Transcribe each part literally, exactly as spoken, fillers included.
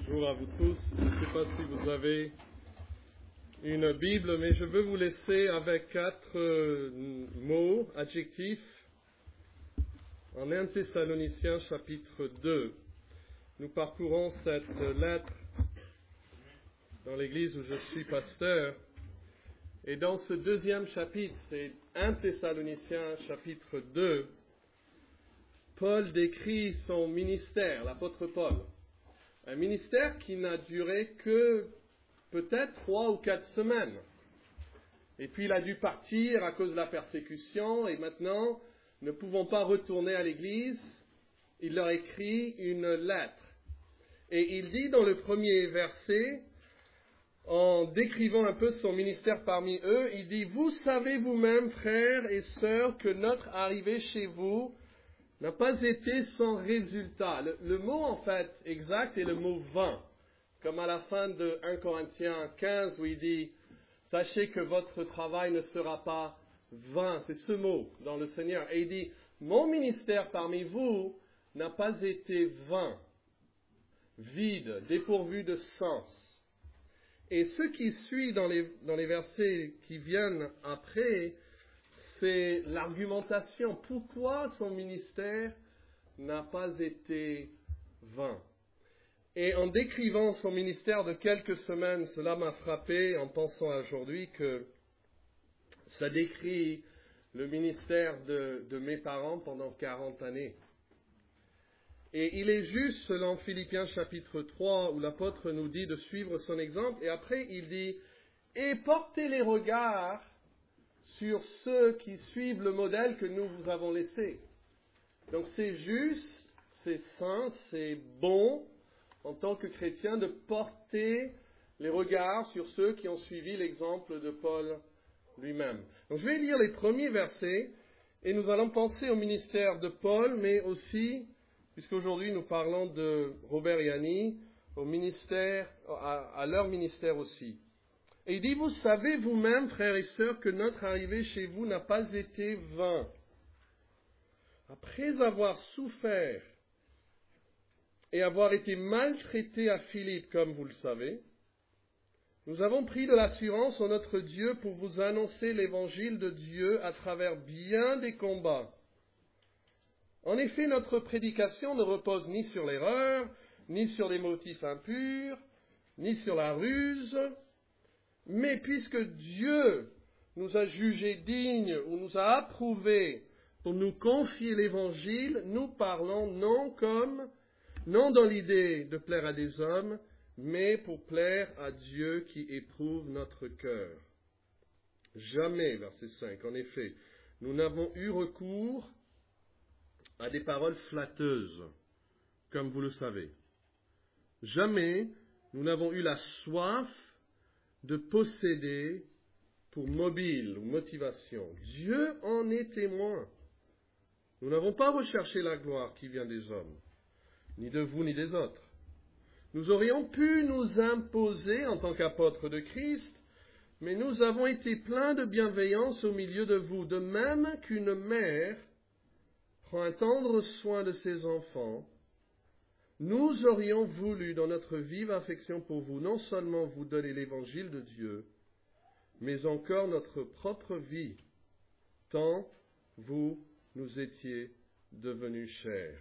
Bonjour à vous tous. Je ne sais pas si vous avez une Bible, mais je veux vous laisser avec quatre euh, mots, adjectifs, en premier Thessaloniciens chapitre deux. Nous parcourons cette lettre dans l'église où je suis pasteur. Et dans ce deuxième chapitre, c'est premier Thessaloniciens chapitre deux, Paul décrit son ministère, l'apôtre Paul. Un ministère qui n'a duré que peut-être trois ou quatre semaines. Et puis il a dû partir à cause de la persécution et maintenant, ne pouvant pas retourner à l'église, il leur écrit une lettre. Et il dit dans le premier verset, en décrivant un peu son ministère parmi eux, il dit « Vous savez vous-même, frères et sœurs, que notre arrivée chez vous n'a pas été sans résultat. » Le, le mot, en fait, exact est le mot « vain », comme à la fin de premier Corinthiens quinze, où il dit « Sachez que votre travail ne sera pas vain ». C'est ce mot dans le Seigneur. Et il dit « Mon ministère parmi vous n'a pas été vain, vide, dépourvu de sens. » Et ce qui suit dans les, dans les versets qui viennent après, c'est l'argumentation. Pourquoi son ministère n'a pas été vain? Et en décrivant son ministère de quelques semaines, cela m'a frappé en pensant à aujourd'hui que ça décrit le ministère de, de mes parents pendant quarante années. Et il est juste, selon Philippiens chapitre trois, où l'apôtre nous dit de suivre son exemple, et après il dit « Et portez les regards sur ceux qui suivent le modèle que nous vous avons laissé. » Donc c'est juste, c'est sain, c'est bon, en tant que chrétien, de porter les regards sur ceux qui ont suivi l'exemple de Paul lui-même. Donc je vais lire les premiers versets, et nous allons penser au ministère de Paul, mais aussi, puisqu'aujourd'hui nous parlons de Robert et Annie, au ministère, à, à leur ministère aussi. Et il dit, vous savez vous-même, frères et sœurs, que notre arrivée chez vous n'a pas été vain. Après avoir souffert et avoir été maltraités à Philippe, comme vous le savez, nous avons pris de l'assurance en notre Dieu pour vous annoncer l'évangile de Dieu à travers bien des combats. En effet, notre prédication ne repose ni sur l'erreur, ni sur des motifs impurs, ni sur la ruse. Mais puisque Dieu nous a jugés dignes ou nous a approuvés pour nous confier l'Évangile, nous parlons non comme, non dans l'idée de plaire à des hommes, mais pour plaire à Dieu qui éprouve notre cœur. Jamais, verset cinq, en effet, nous n'avons eu recours à des paroles flatteuses, comme vous le savez. Jamais nous n'avons eu la soif de posséder pour mobile ou motivation. Dieu en est témoin. Nous n'avons pas recherché la gloire qui vient des hommes, ni de vous, ni des autres. Nous aurions pu nous imposer en tant qu'apôtres de Christ, mais nous avons été pleins de bienveillance au milieu de vous, de même qu'une mère prend un tendre soin de ses enfants. Nous aurions voulu, dans notre vive affection pour vous, non seulement vous donner l'évangile de Dieu, mais encore notre propre vie, tant vous nous étiez devenus chers.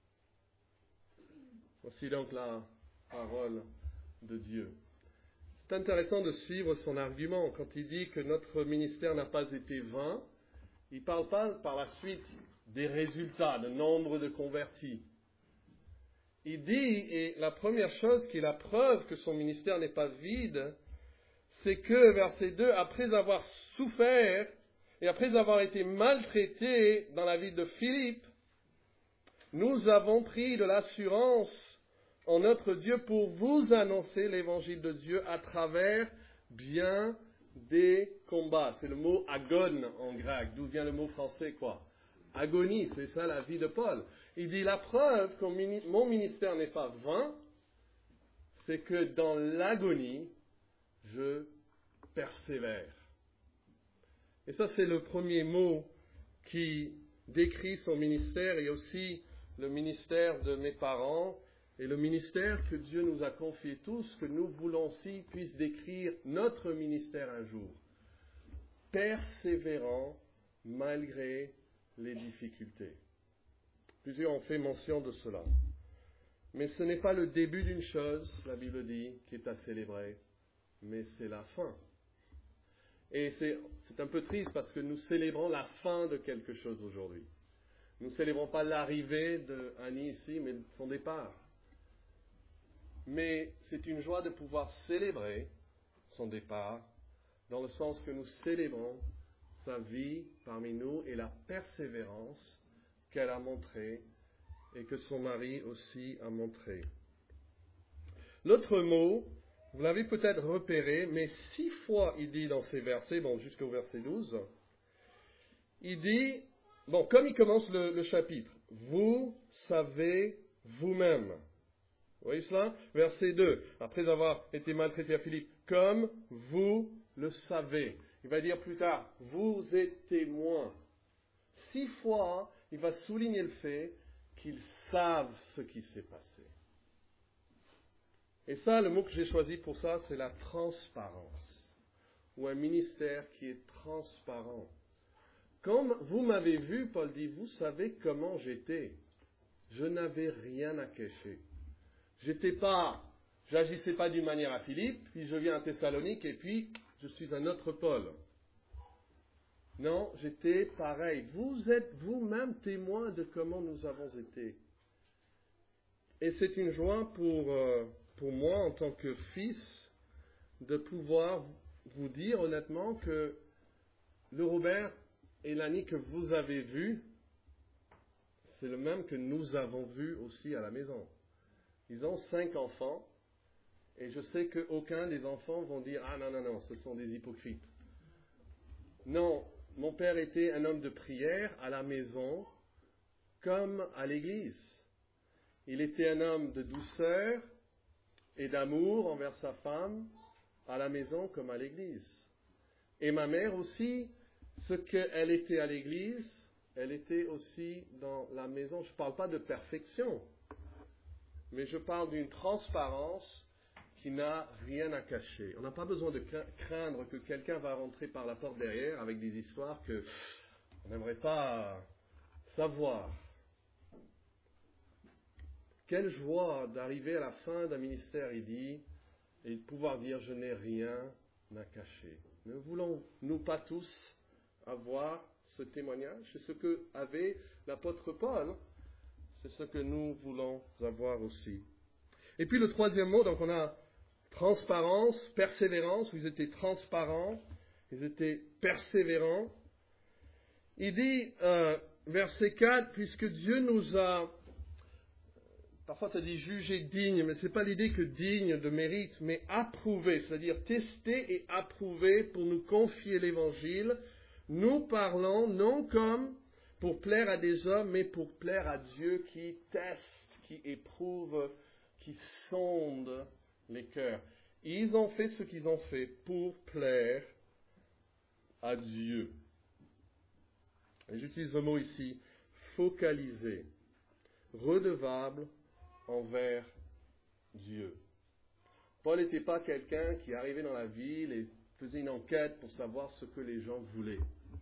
Voici donc la parole de Dieu. C'est intéressant de suivre son argument. Quand il dit que notre ministère n'a pas été vain, il ne parle pas par la suite des résultats, le nombre de convertis. Il dit, et la première chose qui est la preuve que son ministère n'est pas vide, c'est que, verset deux, après avoir souffert et après avoir été maltraité dans la ville de Philippe, nous avons pris de l'assurance en notre Dieu pour vous annoncer l'évangile de Dieu à travers bien des combats. C'est le mot agone en grec, d'où vient le mot français quoi? Agonie, c'est ça la vie de Paul. Il dit la preuve que mon ministère n'est pas vain, c'est que dans l'agonie, je persévère. Et ça c'est le premier mot qui décrit son ministère et aussi le ministère de mes parents. Et le ministère que Dieu nous a confié tous, que nous voulons aussi puisse décrire notre ministère un jour. Persévérant malgré les difficultés. Plusieurs ont fait mention de cela. Mais ce n'est pas le début d'une chose, la Bible dit, qui est à célébrer, mais c'est la fin. Et c'est, c'est un peu triste parce que nous célébrons la fin de quelque chose aujourd'hui. Nous ne célébrons pas l'arrivée d'Annie ici, mais son départ. Mais c'est une joie de pouvoir célébrer son départ, dans le sens que nous célébrons sa vie parmi nous et la persévérance qu'elle a montrée et que son mari aussi a montré. L'autre mot, vous l'avez peut-être repéré, mais six fois il dit dans ces versets, bon jusqu'au verset douze, il dit, bon comme il commence le, le chapitre, vous savez vous-même. Vous voyez cela? Verset deux, après avoir été maltraité à Philippe, comme vous le savez. Il va dire plus tard, vous êtes témoins. Six fois, il va souligner le fait qu'ils savent ce qui s'est passé. Et ça, le mot que j'ai choisi pour ça, c'est la transparence. Ou un ministère qui est transparent. Comme vous m'avez vu, Paul dit, vous savez comment j'étais. Je n'avais rien à cacher. J'étais pas, j'agissais pas d'une manière à Philippe, puis je viens à Thessalonique et puis je suis un autre Paul. Non, j'étais pareil. Vous êtes vous-même témoin de comment nous avons été. Et c'est une joie pour, euh, pour moi en tant que fils de pouvoir vous dire honnêtement que le Robert et l'Annie que vous avez vu, c'est le même que nous avons vu aussi à la maison. Ils ont cinq enfants, et je sais qu'aucun des enfants vont dire « Ah non, non, non, ce sont des hypocrites. » Non, mon père était un homme de prière à la maison, comme à l'église. Il était un homme de douceur et d'amour envers sa femme, à la maison comme à l'église. Et ma mère aussi, ce qu'elle était à l'église, elle était aussi dans la maison. Je ne parle pas de perfection, mais je parle d'une transparence qui n'a rien à cacher. On n'a pas besoin de craindre que quelqu'un va rentrer par la porte derrière avec des histoires qu'on n'aimerait pas savoir. Quelle joie d'arriver à la fin d'un ministère, il dit, et de pouvoir dire « je n'ai rien à cacher ». Ne voulons-nous pas tous avoir ce témoignage? C'est ce qu'avait l'apôtre Paul. C'est ce que nous voulons avoir aussi. Et puis le troisième mot, donc on a transparence, persévérance, où ils étaient transparents, ils étaient persévérants. Il dit, euh, verset quatre, puisque Dieu nous a, parfois ça dit jugé digne, mais ce n'est pas l'idée que digne de mérite, mais approuvé, c'est-à-dire testé et approuvé pour nous confier l'évangile. Nous parlons non comme pour plaire à des hommes, mais pour plaire à Dieu qui teste, qui éprouve, qui sonde les cœurs. Ils ont fait ce qu'ils ont fait pour plaire à Dieu. Et j'utilise le mot ici, focalisé, redevable envers Dieu. Paul n'était pas quelqu'un qui arrivait dans la ville et faisait une enquête pour savoir ce que les gens voulaient.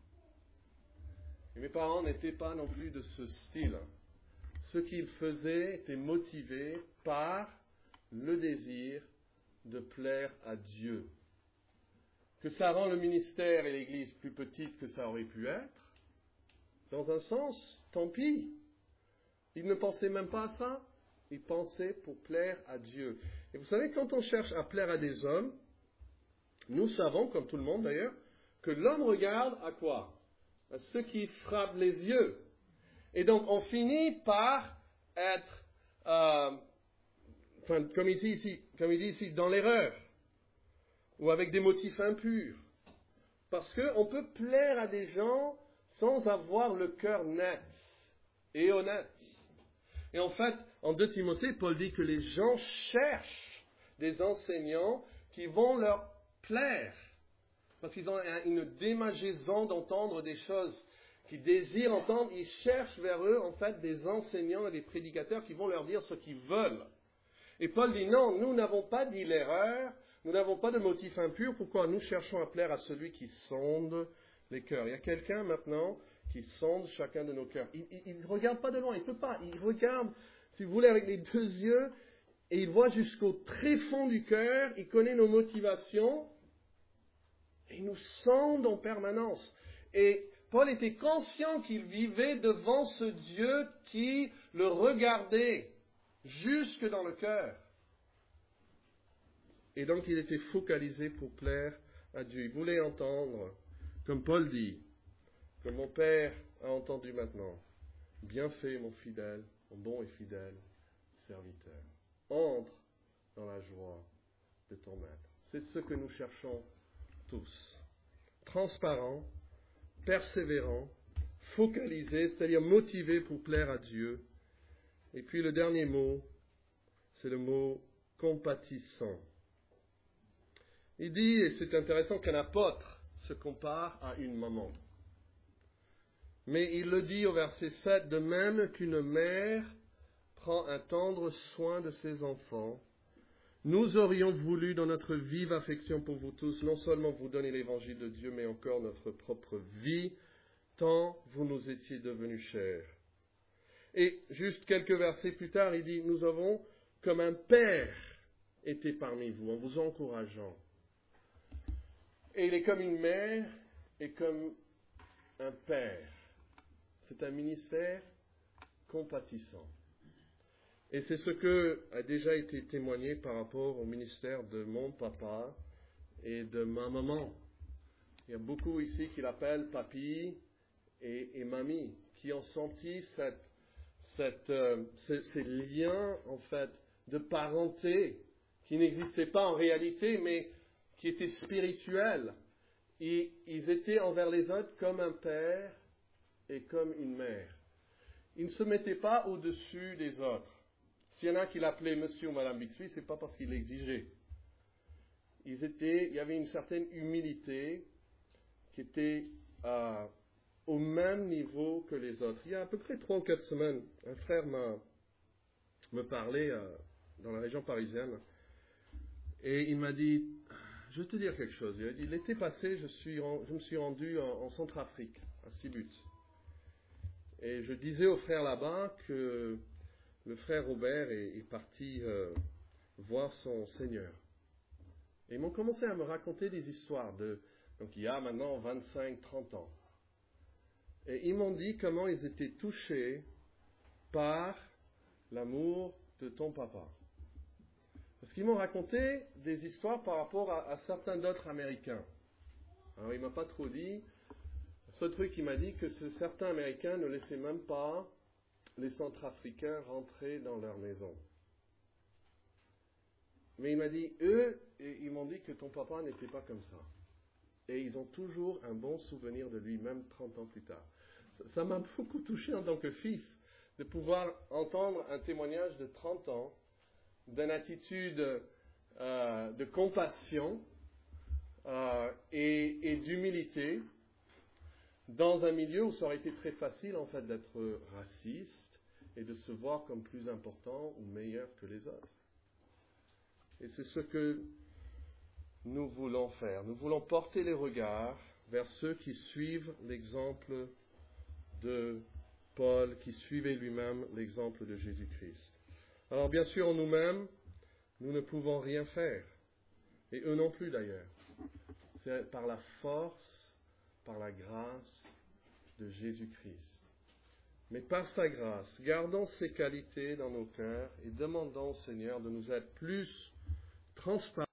Et mes parents n'étaient pas non plus de ce style. Ce qu'ils faisaient était motivé par le désir de plaire à Dieu. Que ça rend le ministère et l'Église plus petite que ça aurait pu être, dans un sens, tant pis. Ils ne pensaient même pas à ça. Ils pensaient pour plaire à Dieu. Et vous savez, quand on cherche à plaire à des hommes, nous savons, comme tout le monde d'ailleurs, que l'homme regarde à quoi? À ce qui frappe les yeux. Et donc on finit par être, euh, enfin, comme, ici, ici, comme il dit ici, dans l'erreur, ou avec des motifs impurs. Parce qu'on peut plaire à des gens sans avoir le cœur net et honnête. Et en fait, en deux Timothée, Paul dit que les gens cherchent des enseignants qui vont leur plaire. Parce qu'ils ont une démangeaison d'entendre des choses qu'ils désirent entendre. Ils cherchent vers eux, en fait, des enseignants et des prédicateurs qui vont leur dire ce qu'ils veulent. Et Paul dit non, nous n'avons pas dit l'erreur, nous n'avons pas de motif impur, pourquoi nous cherchons à plaire à celui qui sonde les cœurs. Il y a quelqu'un maintenant qui sonde chacun de nos cœurs. Il ne regarde pas de loin, il ne peut pas. Il regarde, si vous voulez, avec les deux yeux, et il voit jusqu'au très fond du cœur, il connaît nos motivations, et il nous sonde en permanence. Et Paul était conscient qu'il vivait devant ce Dieu qui le regardait jusque dans le cœur. Et donc il était focalisé pour plaire à Dieu. Il voulait entendre, comme Paul dit, que mon Père a entendu maintenant. Bien fait, mon fidèle, mon bon et fidèle serviteur. Entre dans la joie de ton maître. C'est ce que nous cherchons tous. Transparent, persévérant, focalisé, c'est-à-dire motivé pour plaire à Dieu. Et puis le dernier mot, c'est le mot compatissant. Il dit, et c'est intéressant qu'un apôtre se compare à une maman. Mais il le dit au verset sept, de même qu'une mère prend un tendre soin de ses enfants, nous aurions voulu, dans notre vive affection pour vous tous, non seulement vous donner l'évangile de Dieu, mais encore notre propre vie, tant vous nous étiez devenus chers. Et juste quelques versets plus tard, il dit, nous avons, comme un père, été parmi vous, en vous encourageant. Et il est comme une mère et comme un père. C'est un ministère compatissant. Et c'est ce que a déjà été témoigné par rapport au ministère de mon papa et de ma maman. Il y a beaucoup ici qui l'appellent papy et, et mamie, qui ont senti cette, cette, euh, ces, ces liens, en fait, de parenté, qui n'existaient pas en réalité, mais qui étaient spirituels. Et ils étaient envers les autres comme un père et comme une mère. Ils ne se mettaient pas au-dessus des autres. S'il y en a qui l'appelaient monsieur ou madame Bixby, ce n'est pas parce qu'ils l'exigeaient. Ils étaient, il y avait une certaine humilité qui était euh, au même niveau que les autres. Il y a à peu près trois ou quatre semaines, un frère m'a me parlait euh, dans la région parisienne et il m'a dit, je vais te dire quelque chose. Il a dit, l'été passé, je, suis, je me suis rendu en, en Centrafrique, à Sibut. Et je disais au frère là-bas que le frère Robert est, est parti euh, voir son Seigneur. Et ils m'ont commencé à me raconter des histoires de, donc il y a maintenant vingt-cinq trente ans. Et ils m'ont dit comment ils étaient touchés par l'amour de ton papa. Parce qu'ils m'ont raconté des histoires par rapport à, à certains d'autres Américains. Alors il ne m'a pas trop dit. Le seul truc qu'il m'a dit que ce, certains Américains ne laissaient même pas les Centrafricains rentrer dans leur maison. Mais il m'a dit, eux, ils m'ont dit que ton papa n'était pas comme ça. Et ils ont toujours un bon souvenir de lui, même trente ans plus tard. Ça, ça m'a beaucoup touché en tant que fils, de pouvoir entendre un témoignage de trente ans, d'une attitude euh, de compassion euh, et, et d'humilité, dans un milieu où ça aurait été très facile en fait d'être raciste et de se voir comme plus important ou meilleur que les autres. Et c'est ce que nous voulons faire. Nous voulons porter les regards vers ceux qui suivent l'exemple de Paul, qui suivait lui-même l'exemple de Jésus-Christ. Alors bien sûr, en nous-mêmes, nous ne pouvons rien faire. Et eux non plus d'ailleurs. C'est par la force, par la grâce de Jésus-Christ. Mais par sa grâce, gardons ces qualités dans nos cœurs et demandons au Seigneur de nous être plus transparents